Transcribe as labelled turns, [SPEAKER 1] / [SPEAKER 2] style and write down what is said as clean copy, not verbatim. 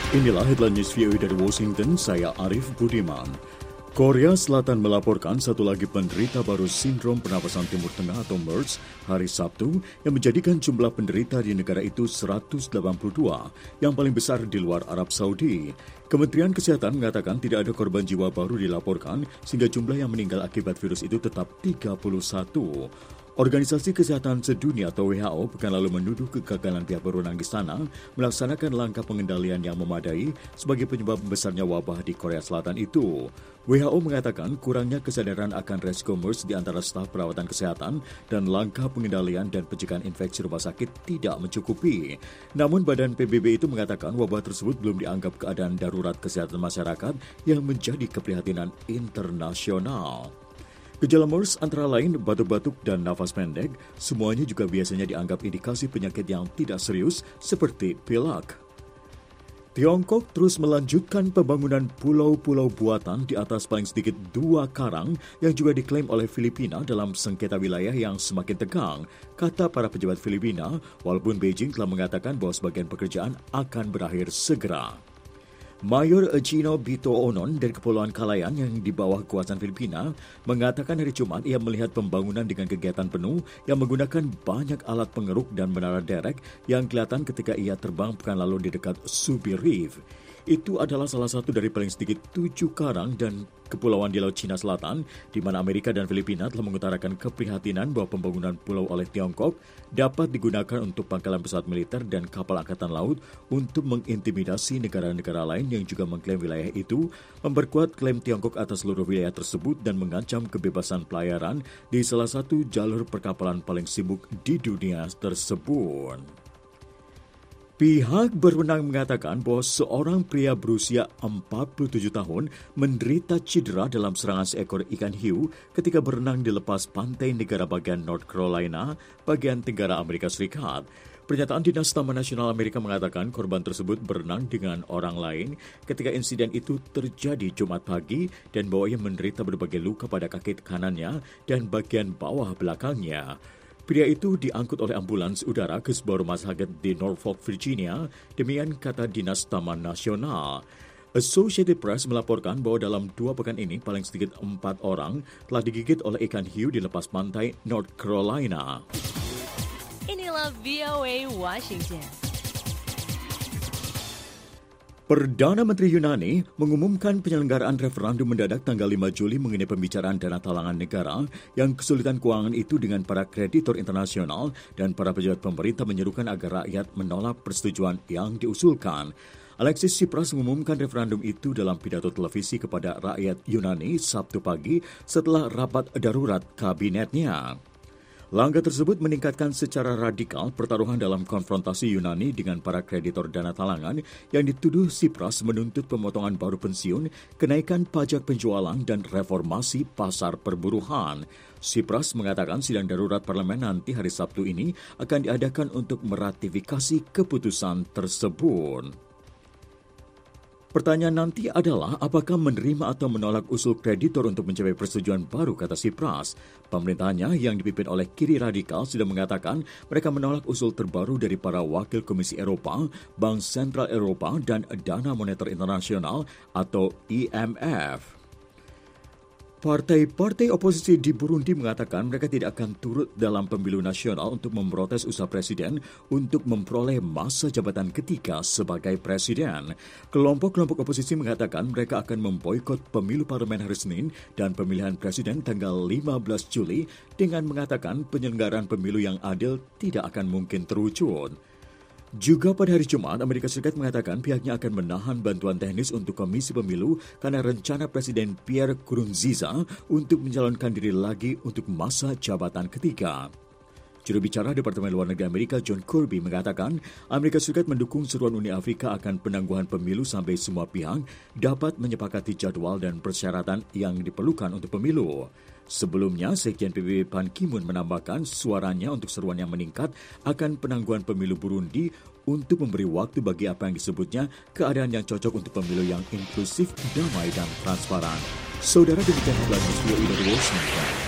[SPEAKER 1] Inilah headline news VOA dari Washington, saya Arif Budiman. Korea Selatan melaporkan satu lagi penderita baru sindrom pernapasan Timur Tengah atau MERS hari Sabtu yang menjadikan jumlah penderita di negara itu 182, yang paling besar di luar Arab Saudi. Kementerian Kesehatan mengatakan tidak ada korban jiwa baru dilaporkan sehingga jumlah yang meninggal akibat virus itu tetap 31. Organisasi Kesehatan Sedunia atau WHO pekan lalu menuduh kegagalan pihak berwenang di sana melaksanakan langkah pengendalian yang memadai sebagai penyebab besarnya wabah di Korea Selatan itu. WHO mengatakan kurangnya kesadaran akan resiko MERS di antara staf perawatan kesehatan dan langkah pengendalian dan pencegahan infeksi rumah sakit tidak mencukupi. Namun Badan PBB itu mengatakan wabah tersebut belum dianggap keadaan darurat kesehatan masyarakat yang menjadi keprihatinan internasional. Gejala MERS antara lain batuk-batuk dan nafas pendek, semuanya juga biasanya dianggap indikasi penyakit yang tidak serius seperti pilek. Tiongkok terus melanjutkan pembangunan pulau-pulau buatan di atas paling sedikit 2 karang yang juga diklaim oleh Filipina dalam sengketa wilayah yang semakin tegang, kata para pejabat Filipina, walaupun Beijing telah mengatakan bahwa sebagian pekerjaan akan berakhir segera. Mayor Gino Bito Onon dari Kepulauan Kalayan yang di bawah kekuasaan Filipina mengatakan hari Jumat ia melihat pembangunan dengan kegiatan penuh yang menggunakan banyak alat pengeruk dan menara derek yang kelihatan ketika ia terbang pekan lalu di dekat Subi Reef. Itu adalah salah satu dari paling sedikit 7 karang dan kepulauan di Laut Cina Selatan, di mana Amerika dan Filipina telah mengutarakan keprihatinan bahwa pembangunan pulau oleh Tiongkok dapat digunakan untuk pangkalan pesawat militer dan kapal angkatan laut untuk mengintimidasi negara-negara lain yang juga mengklaim wilayah itu, memperkuat klaim Tiongkok atas seluruh wilayah tersebut dan mengancam kebebasan pelayaran di salah satu jalur perkapalan paling sibuk di dunia tersebut. Pihak berwenang mengatakan bahwa seorang pria berusia 47 tahun menderita cedera dalam serangan seekor ikan hiu ketika berenang di lepas pantai negara bagian North Carolina, bagian tenggara Amerika Serikat. Pernyataan Dinas Taman Nasional Amerika mengatakan korban tersebut berenang dengan orang lain ketika insiden itu terjadi Jumat pagi dan bahwa ia menderita berbagai luka pada kaki kanannya dan bagian bawah belakangnya. Pria itu diangkut oleh ambulans udara ke sebuah rumah sakit di Norfolk, Virginia, demikian kata Dinas Taman Nasional. Associated Press melaporkan bahwa dalam 2 pekan ini paling sedikit 4 orang telah digigit oleh ikan hiu di lepas pantai North Carolina.
[SPEAKER 2] Inilah VOA Washington.
[SPEAKER 1] Perdana Menteri Yunani mengumumkan penyelenggaraan referendum mendadak tanggal 5 Juli mengenai pembicaraan dana talangan negara yang kesulitan keuangan itu dengan para kreditor internasional dan para pejabat pemerintah menyerukan agar rakyat menolak persetujuan yang diusulkan. Alexis Tsipras mengumumkan referendum itu dalam pidato televisi kepada rakyat Yunani Sabtu pagi setelah rapat darurat kabinetnya. Langkah tersebut meningkatkan secara radikal pertaruhan dalam konfrontasi Yunani dengan para kreditor dana talangan yang dituduh Tsipras menuntut pemotongan baru pensiun, kenaikan pajak penjualan, dan reformasi pasar perburuhan. Tsipras mengatakan sidang darurat parlemen nanti hari Sabtu ini akan diadakan untuk meratifikasi keputusan tersebut. Pertanyaan nanti adalah apakah menerima atau menolak usul kreditor untuk mencapai persetujuan baru, kata Tsipras. Pemerintahnya yang dipimpin oleh kiri radikal sudah mengatakan mereka menolak usul terbaru dari para wakil Komisi Eropa, Bank Sentral Eropa, dan Dana Moneter Internasional atau IMF. Partai-partai oposisi di Burundi mengatakan mereka tidak akan turut dalam pemilu nasional untuk memprotes usaha presiden untuk memperoleh masa jabatan ketiga sebagai presiden. Kelompok-kelompok oposisi mengatakan mereka akan memboikot pemilu parlemen hari Senin dan pemilihan presiden tanggal 15 Juli dengan mengatakan penyelenggaraan pemilu yang adil tidak akan mungkin terwujud. Juga pada hari Jumat, Amerika Serikat mengatakan pihaknya akan menahan bantuan teknis untuk Komisi Pemilu karena rencana Presiden Pierre Nkurunziza untuk mencalonkan diri lagi untuk masa jabatan ketiga. Juru bicara Departemen Luar Negeri Amerika John Kirby mengatakan Amerika Serikat mendukung seruan Uni Afrika akan penangguhan pemilu sampai semua pihak dapat menyepakati jadwal dan persyaratan yang diperlukan untuk pemilu. Sebelumnya, Sekjen PBB Ban Ki-moon menambahkan suaranya untuk seruan yang meningkat akan penangguhan pemilu Burundi untuk memberi waktu bagi apa yang disebutnya keadaan yang cocok untuk pemilu yang inklusif, damai, dan transparan. Saudara, demikian headline dari Washington.